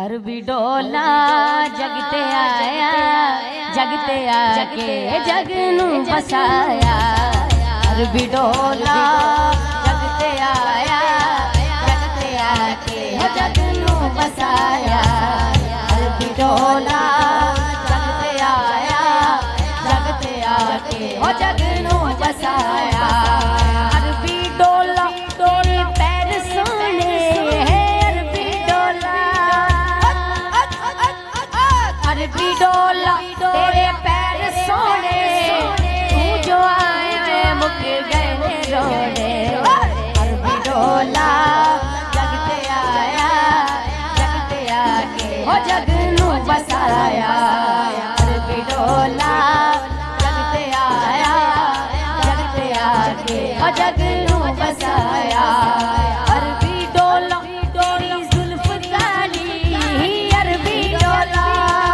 अरबी डोला जगते आया, जगते आके जग नू बसाया। अरबी डोला जगते आया, जगते आके जग नू बसाया। अरबी डोला जगते आया, जगते आके जग नू बसाया। अरबी डोला तेरे पैर सोने है, अरबी डोला, अरबी डोला तेरे पैर सोने, तू जो आए मुक गए रोने। अरबी डोला जगते आया, जगते आके जग नू बसाया। अरबी डोला जगते आया, जगते आके जग नू बसाया। अरबी डोला तेरी जुल्फ काली, अरबी डोला,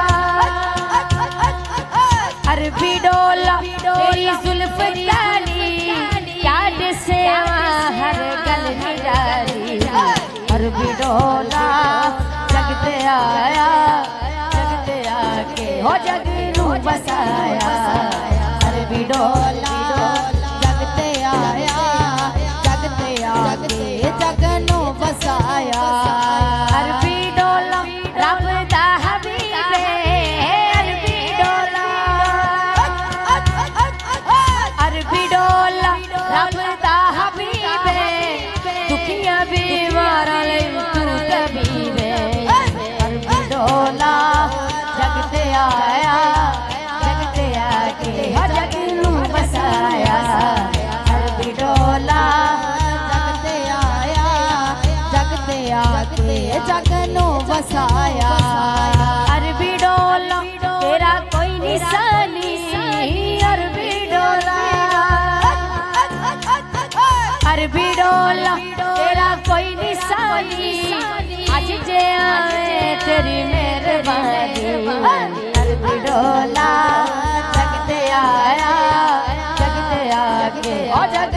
अरबी डोला तेरी जुल्फ काली, याद से हर गल निराली। अरबी डोला जगते आया, जगते आके जग नू बसाया। अरबी डोला जगते आया, जगते आके जग नू बसाया। अरबी डोला रब दा हबीब है, अरबी डोला, अरबी डोला रब दा हबीब है, दुखियां बीमारां लई तू तबीब है। अरबी डोला जगते आया, जगते आके जग नू बसाया। अरबी डोला जगते आया, जगते आके जग नू बसाया। अरबी डोला तेरा कोई निशानी, अरबी डोला, अरबी डोला तेरा कोई निशानी, आज जे आए तेरी मेहरबानी। अरबी डोला जगते आया, जगते आके जग